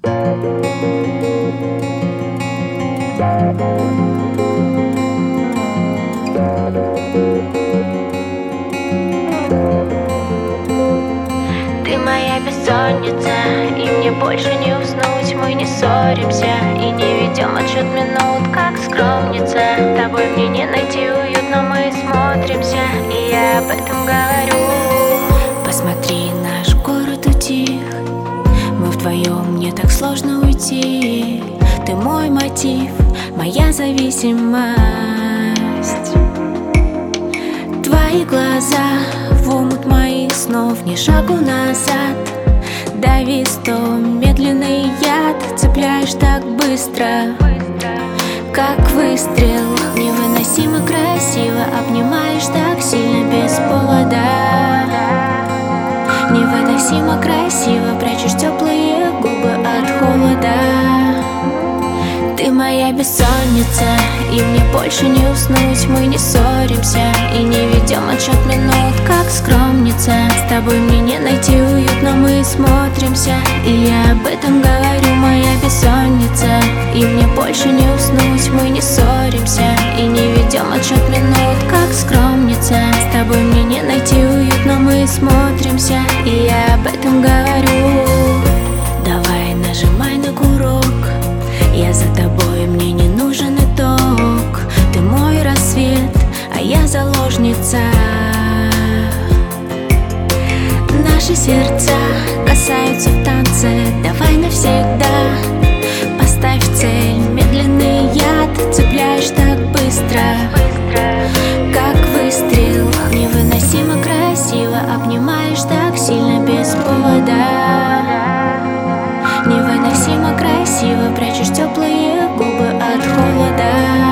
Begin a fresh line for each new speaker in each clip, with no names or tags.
Ты моя бессонница, и мне больше не уснуть. Мы не ссоримся и не ведем отсчет минут, как скромница. С тобой мне не найти уют, но мы смотримся, и я об этом говорю.
Посмотри, наш город утих, мы вдвоем, мне так сложно уйти. Ты мой мотив, моя зависимость. Твои глаза в омут моих снов, ни шагу назад. Дави сто, медленный яд, цепляешь так быстро, как выстрел. Невыносимо красиво, обнимаешь так сильно без повода. Невыносимо красиво, прячешь теплые губы от холода. Ты моя бессонница, и мне больше не уснуть. Мы не ссоримся и не ведем отсчет минут, как скромница. С тобой мне не найти уют, но мы смотримся, и я об этом говорю. Моя бессонница, и мне больше не уснуть. Мы не ссоримся и не ведем отсчет минут, как скромница. С тобой мне не найти уют, но мы смотримся, и я об этом говорю. Давай нажимай на курок, я за тобой, мне не нужен итог. Ты мой рассвет, а я заложница. Наши сердца касаются в танце. Давай навсегда поставь цель. Медленный яд, цепляешь так быстро, как выстрел. Невыносимо красиво, обнимаешь так сильно без повода. Невыносимо красиво, прячешь теплые губы от холода.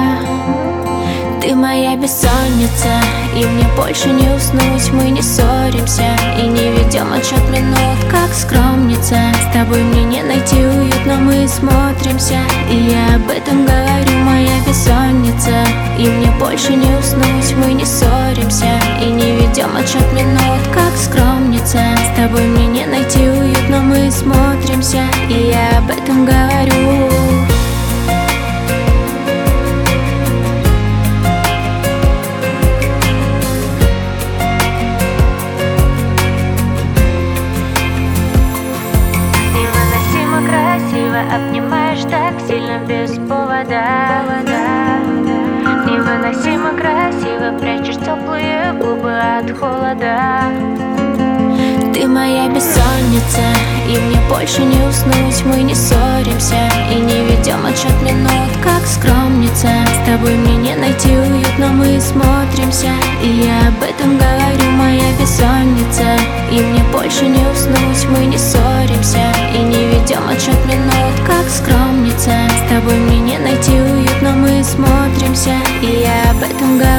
Ты моя бессонница, и мне больше не уснуть. Мы не ссоримся и не ведем отсчет минут, как скромница. С тобой мне не найти уют, но мы смотримся, и я об этом говорю. Моя бессонница, и мне больше не уснуть. Мы не ссоримся и не ведем отсчет минут, как скромница. С тобой мне не найти уют, но мы смотримся, и я об этом говорю.
Невыносимо красиво, обнимаешь так сильно без повода. Невыносимо красиво, прячешь теплые губы от холода.
Ты моя бессонница, и мне больше не уснуть. Мы не ссоримся и не ведем отсчет минут, как скромница. С тобой мне не найти уют, но мы смотримся, и я об этом говорю. Моя бессонница, и мне больше не уснуть. Мы не ссоримся и не ведем отсчет минут, как скромница. С тобой мне не найти уют, но мы смотримся, и я об этом говорю.